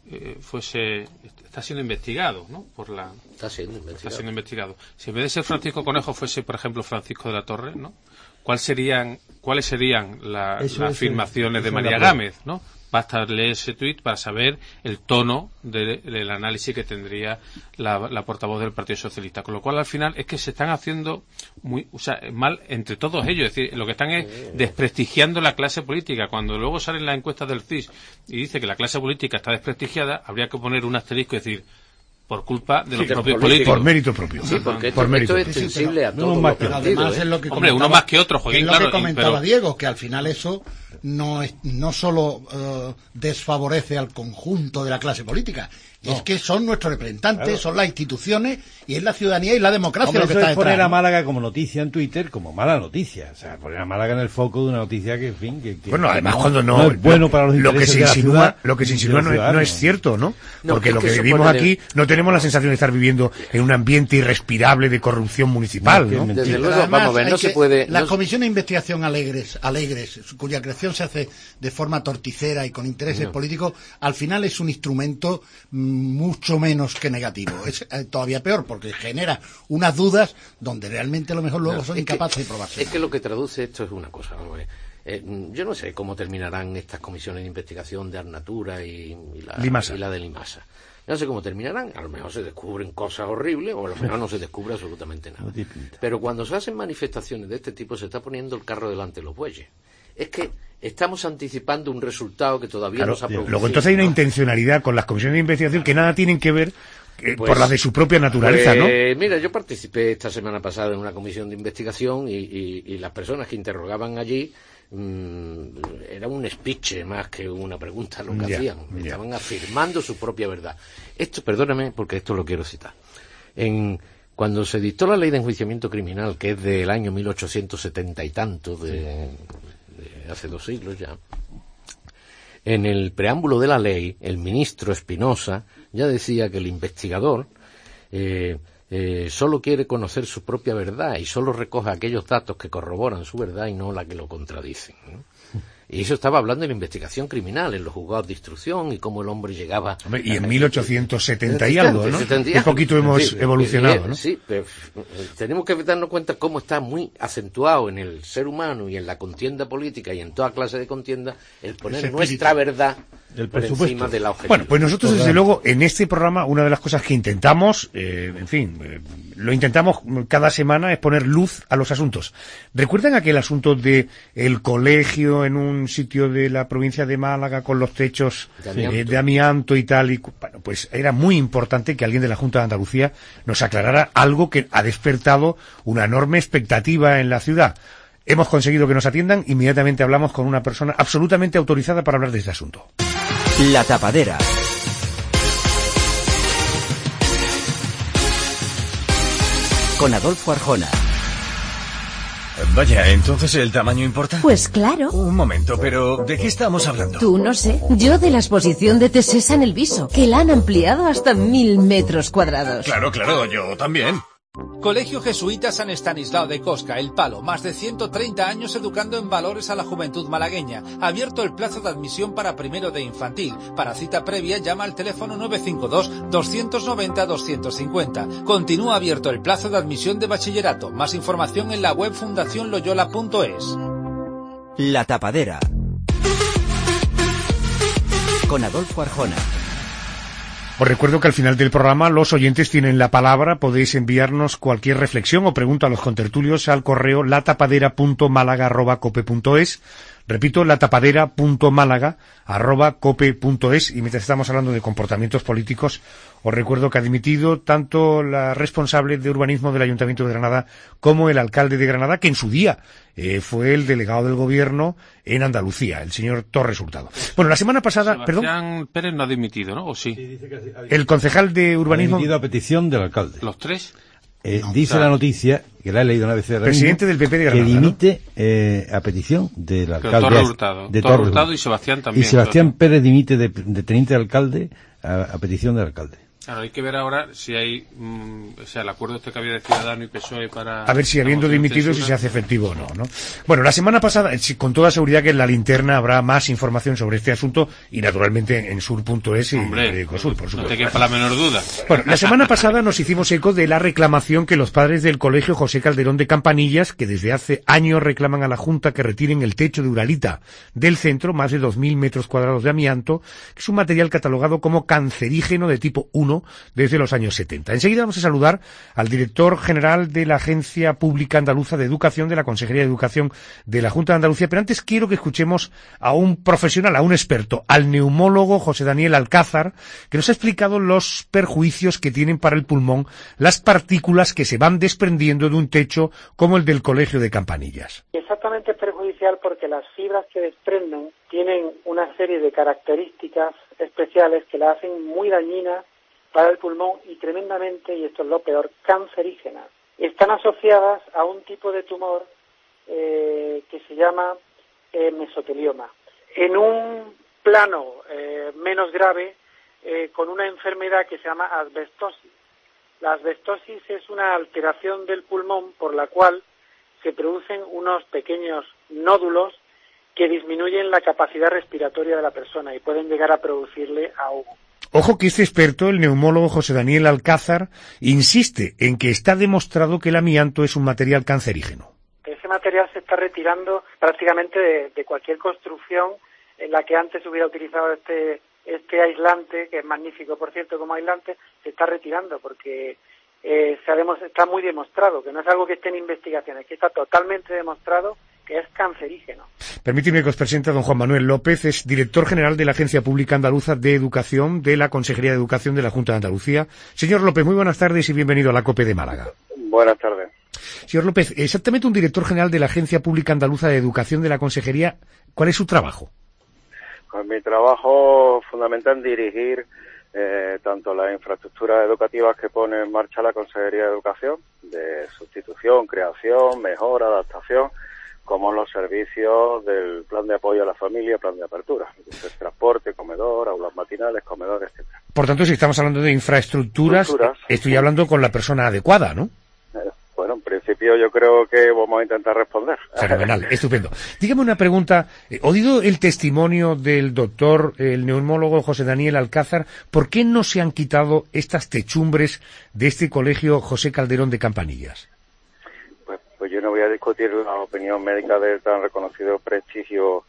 está siendo investigado, ¿no? Está siendo investigado. Si en vez de ser Francisco Conejo fuese, por ejemplo, Francisco de la Torre, ¿no? ¿Cuáles serían las afirmaciones de María Gámez, ¿no? Basta leer ese tuit para saber el tono del análisis que tendría la portavoz del Partido Socialista. Con lo cual, al final, es que se están haciendo mal entre todos ellos. Es decir, lo que están es desprestigiando la clase política. Cuando luego salen las encuestas del CIS y dice que la clase política está desprestigiada, habría que poner un asterisco y decir: por culpa de los propios políticos.
Por mérito propio.
Sí, porque esto es sensible a todos los partidos.
Además, es lo que
hombre, uno más que otro, Joaquín,
es lo que comentaba Diego, que al final eso no solo desfavorece al conjunto de la clase política, es que son nuestros representantes, son las instituciones y es la ciudadanía y la democracia lo que está detrás.
Poner a Málaga como noticia en Twitter como mala noticia, o sea, poner a Málaga en el foco de una noticia que, en fin, que
bueno, además cuando no
es bueno para los intereses de la ciudad,
lo que se insinúa no es cierto, ¿no? Porque lo que vivimos aquí no tenemos la sensación de estar viviendo en un ambiente irrespirable de corrupción municipal, ¿no?
Desde luego, vamos a ver, no se puede...
Las comisiones de investigación alegres, cuya creación se hace de forma torticera y con intereses políticos, al final es un instrumento mucho menos que negativo. Es todavía peor, porque genera unas dudas donde realmente a lo mejor luego son incapaces de probarse.
Es que lo que traduce esto es una cosa, vamos a ver. Yo no sé cómo terminarán estas comisiones de investigación de Arnatura y la de Limasa. No sé cómo terminarán, a lo mejor se descubren cosas horribles o a lo mejor no se descubre absolutamente nada. Pero cuando se hacen manifestaciones de este tipo se está poniendo el carro delante de los bueyes. Es que estamos anticipando un resultado que todavía no se ha producido.
Luego entonces hay una intencionalidad con las comisiones de investigación que nada tienen que ver por la de su propia naturaleza, ¿no?
Mira, yo participé esta semana pasada en una comisión de investigación y las personas que interrogaban allí era un speech más que una pregunta lo que hacían. Estaban afirmando su propia verdad. Esto, perdóname, porque esto lo quiero citar. Cuando se dictó la ley de enjuiciamiento criminal, que es del año 1870 y tanto, de hace 2 siglos ya, en el preámbulo de la ley, el ministro Espinosa ya decía que el investigador solo quiere conocer su propia verdad y solo recoge aquellos datos que corroboran su verdad y no la que lo contradicen, ¿no? Y eso estaba hablando de la investigación criminal, en los juzgados de instrucción y cómo el hombre llegaba...
Hombre, y en 1870 y algo, ¿no? Un poquito hemos evolucionado, ¿no?
Sí, pero tenemos que darnos cuenta cómo está muy acentuado en el ser humano y en la contienda política y en toda clase de contienda el poner nuestra verdad por encima de la objetividad.
Bueno, pues nosotros desde luego en este programa una de las cosas que intentamos, lo intentamos cada semana es poner luz a los asuntos. ¿Recuerdan aquel asunto de el colegio en un sitio de la provincia de Málaga con los techos de amianto y tal? Bueno, pues era muy importante que alguien de la Junta de Andalucía nos aclarara algo que ha despertado una enorme expectativa en la ciudad. Hemos conseguido que nos atiendan, inmediatamente hablamos con una persona absolutamente autorizada para hablar de este asunto.
La Tapadera. Con Adolfo Arjona.
Vaya, ¿entonces el tamaño importa?
Pues claro.
Un momento, pero ¿de qué estamos hablando?
Tú no sé. Yo de la exposición de Tesesa en el Viso, que la han ampliado hasta 1000 metros cuadrados.
Claro, yo también.
Colegio Jesuita San Estanislao de Cosca, El Palo, más de 130 años educando en valores a la juventud malagueña. Abierto el plazo de admisión para primero de infantil. Para cita previa llama al teléfono 952-290-250. Continúa abierto el plazo de admisión de bachillerato. Más información en la web fundacionloyola.es.
La Tapadera. Con Adolfo Arjona.
Os recuerdo que al final del programa los oyentes tienen la palabra, podéis enviarnos cualquier reflexión o pregunta a los contertulios al correo latapadera.malaga@cope.es. Repito, latapadera.malaga@cope.es. Y mientras estamos hablando de comportamientos políticos, os recuerdo que ha dimitido tanto la responsable de urbanismo del Ayuntamiento de Granada como el alcalde de Granada, que en su día fue el delegado del gobierno en Andalucía, el señor Torres Hurtado. Bueno, la semana pasada...
Sebastián Pérez no ha dimitido, ¿no? ¿O sí?
Dice que
El concejal de urbanismo...
Ha dimitido a petición del alcalde.
¿Los tres?
Dice la noticia, que la he leído una vez,
presidente del PP de Granada,
que dimite a petición del alcalde.
Torres Hurtado. Torres Hurtado y Sebastián también.
Y Sebastián Pérez dimite de teniente de alcalde a petición del alcalde.
Claro, hay que ver ahora si hay, o sea, el acuerdo este que había de Ciudadanos y PSOE para...
A ver si habiendo dimitido si se hace efectivo o no, ¿no? Bueno, la semana pasada, con toda seguridad que en la linterna habrá más información sobre este asunto y naturalmente en sur.es y en Ecosur, por supuesto.
No te quepa la menor duda.
Bueno, la semana pasada nos hicimos eco de la reclamación que los padres del Colegio José Calderón de Campanillas, que desde hace años reclaman a la Junta que retiren el techo de Uralita del centro, más de 2.000 metros cuadrados de amianto, que es un material catalogado como cancerígeno de tipo 1 desde los años 70. Enseguida vamos a saludar al director general de la Agencia Pública Andaluza de Educación, de la Consejería de Educación de la Junta de Andalucía, pero antes quiero que escuchemos a un profesional, a un experto, al neumólogo José Daniel Alcázar, que nos ha explicado los perjuicios que tienen para el pulmón las partículas que se van desprendiendo de un techo como el del Colegio de Campanillas.
Exactamente, es perjudicial porque las fibras que desprenden tienen una serie de características especiales que la hacen muy dañina para el pulmón y tremendamente, y esto es lo peor, cancerígenas. Están asociadas a un tipo de tumor que se llama mesotelioma. En un plano menos grave, con una enfermedad que se llama asbestosis. La asbestosis es una alteración del pulmón por la cual se producen unos pequeños nódulos que disminuyen la capacidad respiratoria de la persona y pueden llegar a producirle ahogo.
Ojo que este experto, el neumólogo José Daniel Alcázar, insiste en que está demostrado que el amianto es un material cancerígeno.
Ese material se está retirando prácticamente de cualquier construcción en la que antes hubiera utilizado este aislante, que es magnífico, por cierto, como aislante, se está retirando porque está muy demostrado, que no es algo que esté en investigaciones, que está totalmente demostrado que es cancerígeno.
Permíteme que os presente a don Juan Manuel López, es director general de la Agencia Pública Andaluza de Educación, de la Consejería de Educación de la Junta de Andalucía. Señor López, muy buenas tardes y bienvenido a la COPE de Málaga.
Buenas tardes.
Señor López, exactamente un director general de la Agencia Pública Andaluza de Educación de la Consejería, ¿cuál es su trabajo?
Pues mi trabajo fundamental es dirigir tanto las infraestructuras educativas que pone en marcha la Consejería de Educación, de sustitución, creación, mejora, adaptación, como los servicios del plan de apoyo a la familia, plan de apertura, entonces, transporte, comedor, aulas matinales, comedor, etcétera.
Por tanto, si estamos hablando de infraestructuras, estoy hablando con la persona adecuada, ¿no?
Bueno, en principio yo creo que vamos a intentar responder.
Fenomenal, estupendo. Dígame una pregunta. Oído el testimonio del doctor, el neumólogo José Daniel Alcázar, ¿por qué no se han quitado estas techumbres de este colegio José Calderón de Campanillas?
Pues yo no voy a discutir la opinión médica de tan reconocido prestigioso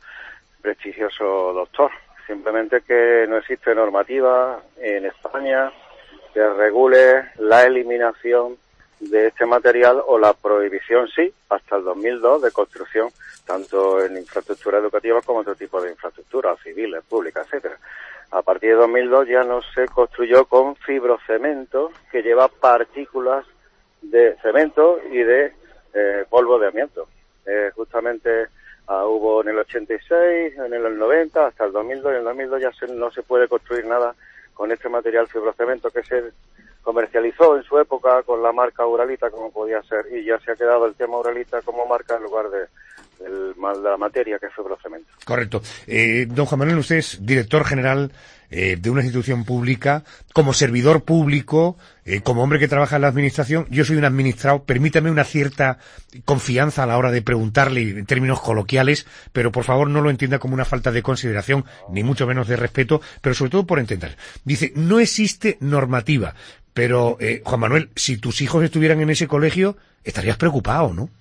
doctor. Simplemente que no existe normativa en España que regule la eliminación de este material o la prohibición, sí, hasta el 2002 de construcción, tanto en infraestructura educativa como otro tipo de infraestructuras civiles, públicas, etcétera. A partir de 2002 ya no se construyó con fibrocemento que lleva partículas de cemento y de polvo de amianto. Justamente hubo en el 86, en el 90, hasta el 2002, y en el 2002 ya no se puede construir nada con este material fibrocemento que se comercializó en su época con la marca Uralita como podía ser, y ya se ha quedado el tema Uralita como marca en lugar de de la materia que es fibrocemento.
Correcto. Don Juan Manuel, usted es director general de una institución pública, como servidor público, como hombre que trabaja en la administración. Yo soy un administrado, permítame una cierta confianza a la hora de preguntarle en términos coloquiales, pero por favor no lo entienda como una falta de consideración, ni mucho menos de respeto, pero sobre todo por entender. Dice, no existe normativa, pero Juan Manuel, si tus hijos estuvieran en ese colegio, estarías preocupado, ¿no?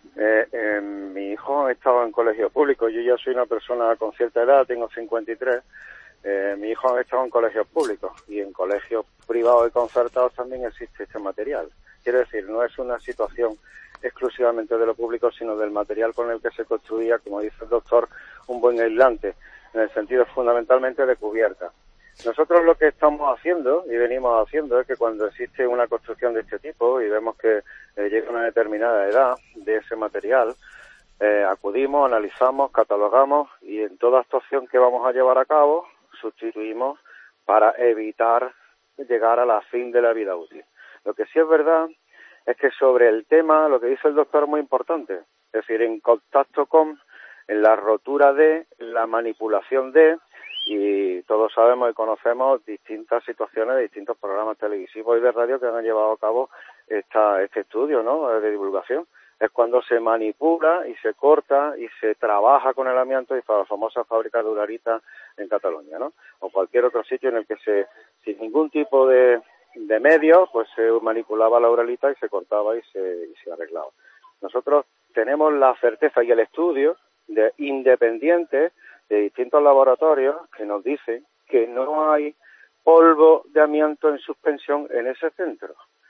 Mi hijo ha estado en colegio público, yo ya soy una persona con cierta edad, tengo 53, mi hijo ha estado en colegios públicos y en colegios privados y concertados también existe este material. Quiero decir, no es una situación exclusivamente de lo público, sino del material con el que se construía, como dice el doctor, un buen aislante, en el sentido fundamentalmente de cubierta. Nosotros lo que estamos haciendo y venimos haciendo es que cuando existe una construcción de este tipo y vemos que llega una determinada edad de ese material, acudimos, analizamos, catalogamos y en toda actuación que vamos a llevar a cabo sustituimos para evitar llegar a la fin de la vida útil. Lo que sí es verdad es que sobre el tema, lo que dice el doctor es muy importante, es decir, en contacto con, en la rotura de, la manipulación de, y todos sabemos y conocemos distintas situaciones de distintos programas televisivos y de radio que han llevado a cabo este estudio, ¿no?, de divulgación. Es cuando se manipula y se corta y se trabaja con el amianto y para la famosa fábrica de Uralita en Cataluña, ¿no? O cualquier otro sitio en el que sin ningún tipo de medios, pues se manipulaba la Uralita y se cortaba y se arreglaba. Nosotros tenemos la certeza y el estudio independiente de distintos laboratorios que nos dicen que no hay polvo de amianto en suspensión en ese centro.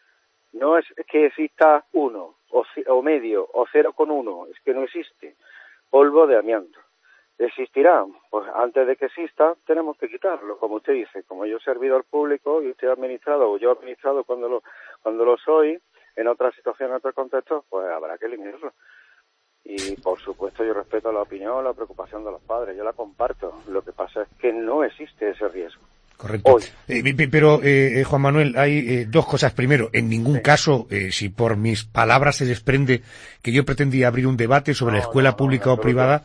No es que exista uno, o medio, o 0,1, es que no existe polvo de amianto. ¿Existirá? Pues antes de que exista, tenemos que quitarlo, como usted dice. Como yo servidor público y usted administrado, o yo administrado cuando lo soy, en otra situación, en otro contexto, pues habrá que eliminarlo. Y, por supuesto, yo respeto la opinión, la preocupación de los padres, yo la comparto. Lo que pasa es que no existe ese riesgo.
Correcto. Pero, Juan Manuel, hay dos cosas. Primero, en ningún caso, si por mis palabras se desprende que yo pretendía abrir un debate sobre la escuela pública o privada,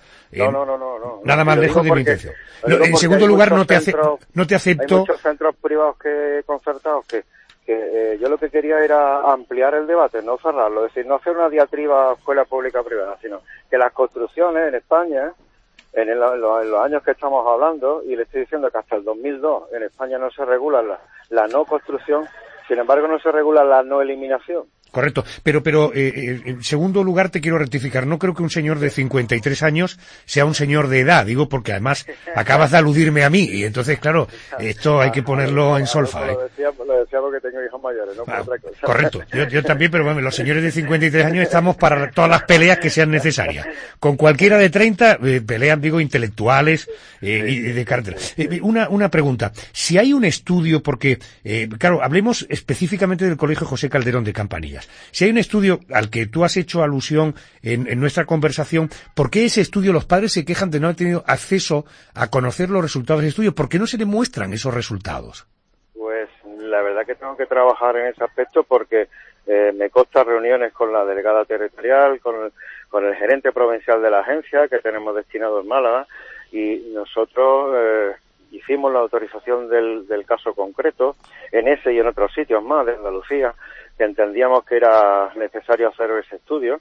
nada más lejos de mi intención. En segundo lugar, no te acepto.
Hay muchos centros privados concertados que yo lo que quería era ampliar el debate, no cerrarlo, es decir, no hacer una diatriba escuela pública o privada, sino que las construcciones en España, en los años que estamos hablando, y le estoy diciendo que hasta el 2002 en España no se regula la no construcción, sin embargo no se regula la no eliminación.
Correcto, pero en segundo lugar te quiero rectificar, no creo que un señor de 53 años sea un señor de edad, digo porque además acabas de aludirme a mí y entonces claro, esto hay que ponerlo en solfa.
Lo decía porque tengo hijos mayores, no por otra cosa.
Correcto, yo también, pero bueno, los señores de 53 años estamos para todas las peleas que sean necesarias. Con cualquiera de 30 pelean, digo, intelectuales y de carácter. Una pregunta, si hay un estudio, porque claro, hablemos específicamente del Colegio José Calderón de Campanillas. Si hay un estudio al que tú has hecho alusión en nuestra conversación, ¿por qué ese estudio los padres se quejan de no haber tenido acceso a conocer los resultados del estudio? ¿Por qué no se le muestran esos resultados?
Pues la verdad que tengo que trabajar en ese aspecto porque me consta reuniones con la delegada territorial, con el gerente provincial de la agencia que tenemos destinado en Málaga y nosotros hicimos la autorización del caso concreto en ese y en otros sitios más de Andalucía, que entendíamos que era necesario hacer ese estudio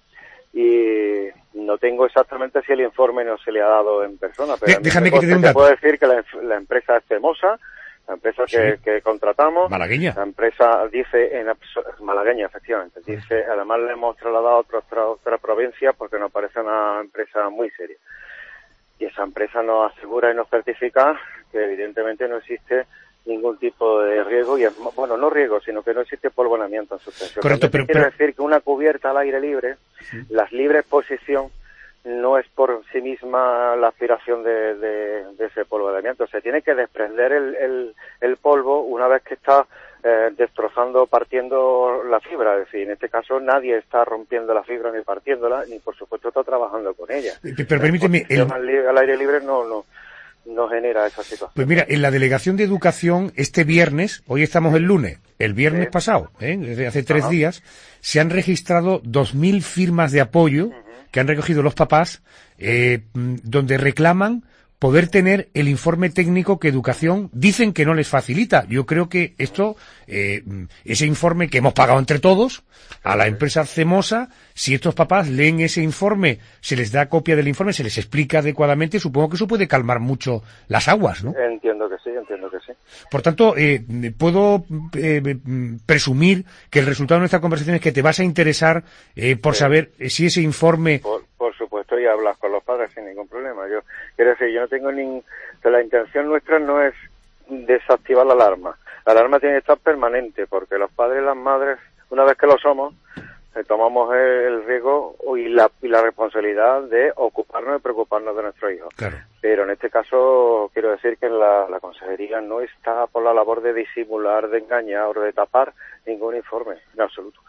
y no tengo exactamente si el informe no se le ha dado en persona, pero
déjame que te dé un dato.
Puedo decir que la empresa es Cemosa, la empresa que contratamos,
malagueña.
La empresa dice malagueña, efectivamente, dice, además le hemos trasladado a otra provincia porque nos parece una empresa muy seria. Y esa empresa nos asegura y nos certifica que evidentemente no existe ningún tipo de riesgo, y bueno, no riesgo, sino que no existe polvo de amianto en suspensión.
Correcto,
pero quiere decir que una cubierta al aire libre, la libre exposición, no es por sí misma la aspiración de ese polvo de amianto. Se tiene que desprender el polvo una vez que está destrozando, partiendo la fibra. Es decir, en este caso nadie está rompiendo la fibra ni partiéndola, ni por supuesto está trabajando con ella.
Pero permíteme,
al aire libre no genera esa situación.
Pues mira, en la Delegación de Educación, este viernes, hoy estamos el lunes, el viernes pasado, desde hace 3 días, se han registrado 2.000 firmas de apoyo que han recogido los papás, donde reclaman poder tener el informe técnico que Educación dicen que no les facilita. Yo creo que esto, ese informe que hemos pagado entre todos a la empresa CEMOSA, si estos papás leen ese informe, se les da copia del informe, se les explica adecuadamente, supongo que eso puede calmar mucho las aguas, ¿no?
Entiendo que sí.
Por tanto, puedo presumir que el resultado de nuestra conversación es que te vas a interesar por saber si ese informe...
Por supuesto, y hablas con los padres sin ningún problema. Yo quiero decir, yo no tengo la intención nuestra no es desactivar la alarma. La alarma tiene que estar permanente, porque los padres y las madres, una vez que lo somos, tomamos el riesgo y la responsabilidad de ocuparnos y preocuparnos de nuestros hijos.
Claro.
Pero en este caso quiero decir que la consejería no está por la labor de disimular, de engañar o de tapar ningún informe, en absoluto.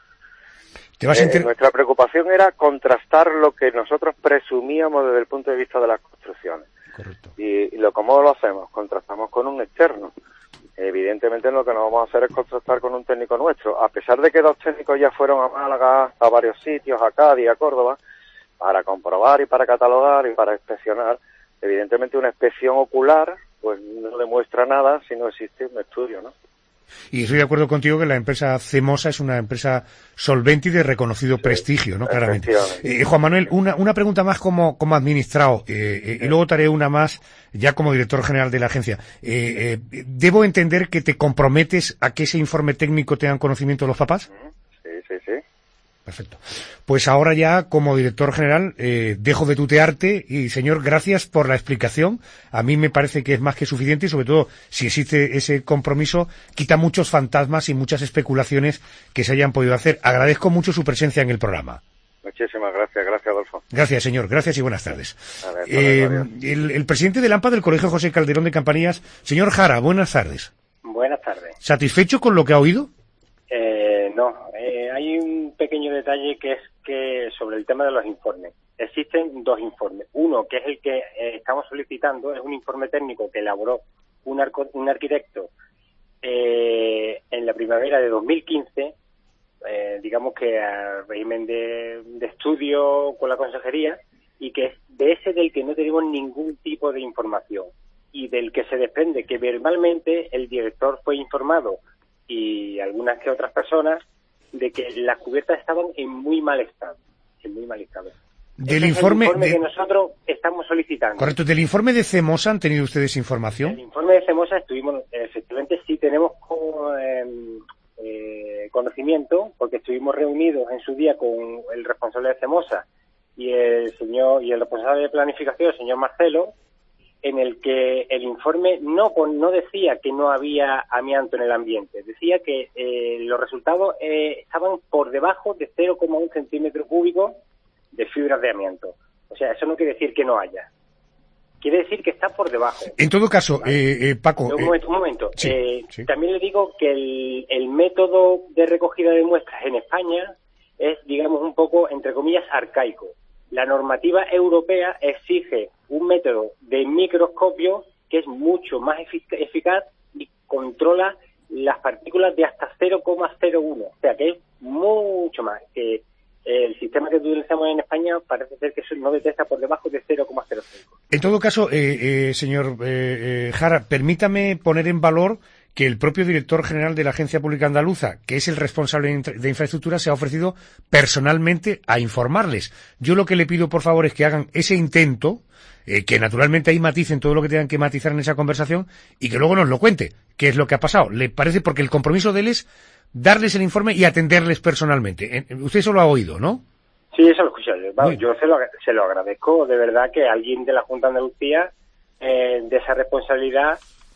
Nuestra preocupación era contrastar lo que nosotros presumíamos desde el punto de vista de las construcciones.
Correcto.
¿Cómo lo hacemos? Contrastamos con un externo. Evidentemente lo que no vamos a hacer es contrastar con un técnico nuestro. A pesar de que 2 técnicos ya fueron a Málaga, a varios sitios, a Cádiz, a Córdoba, para comprobar y para catalogar y para inspeccionar, evidentemente una inspección ocular pues no demuestra nada si no existe un estudio, ¿no?
Y estoy de acuerdo contigo que la empresa CEMOSA es una empresa solvente y de reconocido prestigio, ¿no? Claramente. Juan Manuel, una pregunta más como administrado, y luego te haré una más ya como director general de la agencia. ¿Debo entender que te comprometes a que ese informe técnico tengan conocimiento los papás?
Sí.
Perfecto. Pues ahora ya, como director general, dejo de tutearte y, señor, gracias por la explicación. A mí me parece que es más que suficiente y, sobre todo, si existe ese compromiso, quita muchos fantasmas y muchas especulaciones que se hayan podido hacer. Agradezco mucho su presencia en el programa.
Muchísimas gracias, Adolfo.
Gracias, señor. Gracias y buenas tardes. El presidente del AMPA del Colegio José Calderón de Campanillas, señor Jara, buenas tardes.
Buenas tardes.
¿Satisfecho con lo que ha oído?
No. Hay un pequeño detalle que es que sobre el tema de los informes. Existen 2 informes. Uno, que es el que estamos solicitando, es un informe técnico que elaboró un arquitecto en la primavera de 2015, digamos que a régimen de estudio con la consejería, y que es de ese del que no tenemos ningún tipo de información y del que se desprende que verbalmente el director fue informado y algunas que otras personas de que las cubiertas estaban en muy mal estado.
Del informe
que nosotros estamos solicitando.
Correcto. ¿Del informe de CEMOSA han tenido ustedes información?
El informe de CEMOSA efectivamente sí tenemos conocimiento, porque estuvimos reunidos en su día con el responsable de CEMOSA y el responsable de planificación, el señor Marcelo, en el que el informe no decía que no había amianto en el ambiente, decía que los resultados estaban por debajo de 0,1 centímetro cúbico de fibras de amianto. O sea, eso no quiere decir que no haya. Quiere decir que está por debajo.
En todo caso, ¿vale? Paco...
Un momento.
Sí.
También le digo que el método de recogida de muestras en España es, digamos, un poco, entre comillas, arcaico. La normativa europea exige un método de microscopio que es mucho más eficaz y controla las partículas de hasta 0,01. O sea, que es mucho más. El sistema que utilizamos en España parece ser que eso no detecta por debajo de 0,05.
En todo caso, señor Jara, permítame poner en valor que el propio director general de la Agencia Pública Andaluza, que es el responsable de infraestructura, se ha ofrecido personalmente a informarles. Yo lo que le pido, por favor, es que hagan ese intento, que naturalmente ahí maticen todo lo que tengan que matizar en esa conversación y que luego nos lo cuente, qué es lo que ha pasado. ¿Le parece? Porque el compromiso de él es darles el informe y atenderles personalmente. Usted eso lo ha oído, ¿no?
Sí, eso lo escuché. Yo se lo agradezco, de verdad, que alguien de la Junta de Andalucía de esa responsabilidad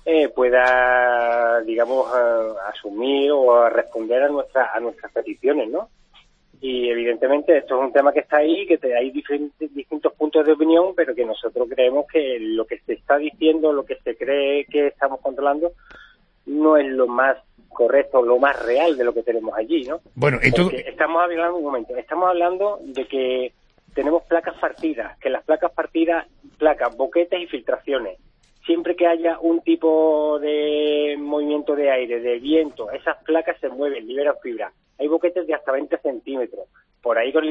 pueda, digamos, asumir o responder a nuestras peticiones, ¿no? Y evidentemente esto es un tema que está ahí, que hay distintos puntos de opinión, pero que nosotros creemos que lo que se está diciendo, lo que se cree que estamos controlando, no es lo más correcto, lo más real de lo que tenemos allí, ¿no?
Bueno, entonces...
Estamos hablando de que tenemos placas partidas, que las placas partidas, boquetes y filtraciones. Siempre que haya un tipo de movimiento de aire, de viento, esas placas se mueven, liberan fibra. Hay boquetes de hasta 20 centímetros. Por ahí con el movimiento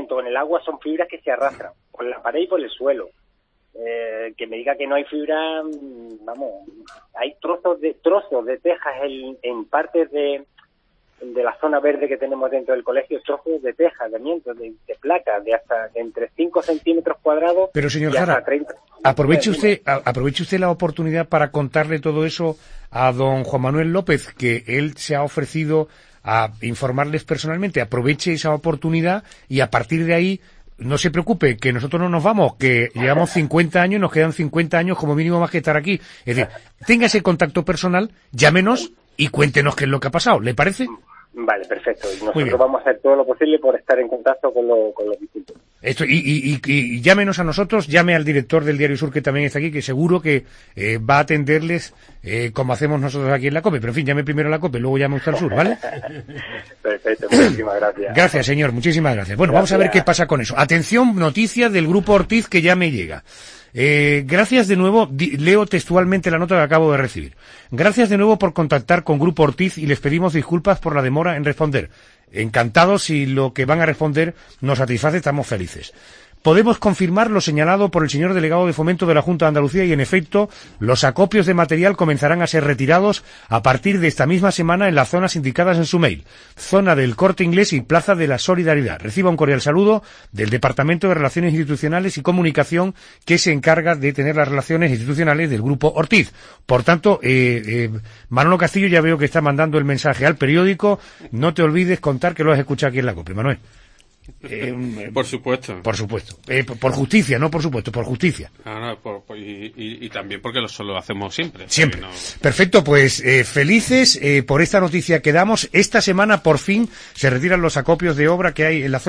junto con el agua son fibras que se arrastran por la pared y por el suelo. Que me diga que no hay fibra, vamos, hay trozos de tejas en partes de la zona verde que tenemos dentro del colegio, trozos de tejas, de placas, de hasta entre 5 centímetros cuadrados.
Pero, señor
y hasta
Jara,
30.
aproveche usted la oportunidad para contarle todo eso a don Juan Manuel López, que él se ha ofrecido a informarles personalmente. Aproveche esa oportunidad y a partir de ahí no se preocupe, que nosotros no nos vamos, que llevamos 50 años, nos quedan 50 años como mínimo más que estar aquí. Es decir, tenga ese contacto personal, llámenos y cuéntenos qué es lo que ha pasado. ¿Le parece?
Vale, perfecto. Y nosotros vamos a hacer todo lo posible por estar en contacto con los distintos.
Esto, y llámenos a nosotros, llame al director del Diario Sur, que también está aquí, que seguro que va a atenderles como hacemos nosotros aquí en la COPE. Pero en fin, llame primero a la COPE, luego llame usted al Sur, ¿vale?
Perfecto, muchísimas gracias.
Gracias, señor, muchísimas gracias. Bueno,
Gracias.
Vamos a ver qué pasa con eso. Atención, noticia del Grupo Ortiz que ya me llega. Gracias de nuevo, leo textualmente la nota que acabo de recibir. Gracias de nuevo por contactar con Grupo Ortiz y les pedimos disculpas por la demora en responder. Encantados, si lo que van a responder nos satisface, estamos felices. Podemos confirmar lo señalado por el señor delegado de Fomento de la Junta de Andalucía y, en efecto, los acopios de material comenzarán a ser retirados a partir de esta misma semana en las zonas indicadas en su mail, zona del Corte Inglés y Plaza de la Solidaridad. Reciba un cordial saludo del Departamento de Relaciones Institucionales y Comunicación, que se encarga de tener las relaciones institucionales del Grupo Ortiz. Por tanto, Manolo Castillo ya veo que está mandando el mensaje al periódico. No te olvides contar que lo has escuchado aquí en la COPE, Manuel.
Por supuesto.
Por supuesto. Por justicia, no por supuesto, por justicia.
Y también porque eso lo hacemos siempre.
Siempre.
No...
Perfecto, pues felices por esta noticia que damos. Esta semana por fin se retiran los acopios de obra que hay en la zona.